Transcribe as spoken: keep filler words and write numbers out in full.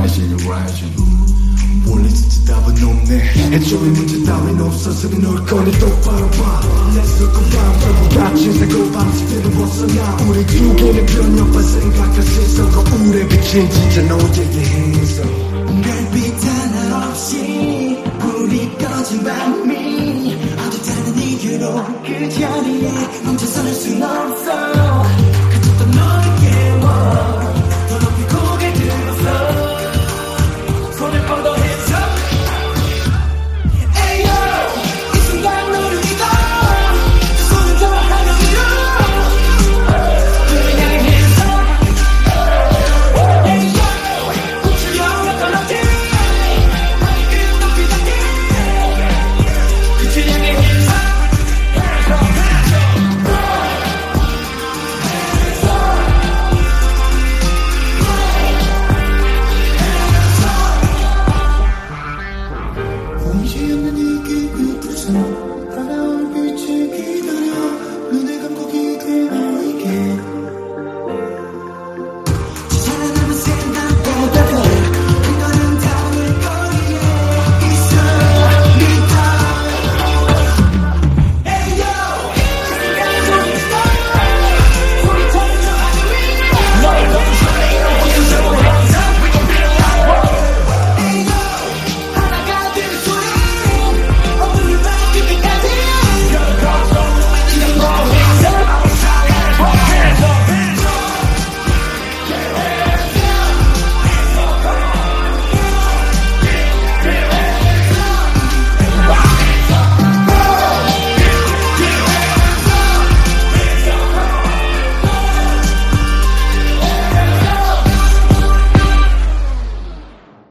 rising, you're rising. 원래 진짜 답은 없네. 애초에 문제 따윈 없어서 널 꺼내 똑바로 봐. Let's look around. 같이 살고 밤새도록 벗어나. 우리 두 개는 변형과 생각과 시선과 우울에 비친 진짜 너에게 해서 별빛 하나 없이 불이 꺼진 밤이 어디 다른 이유로 그 자리에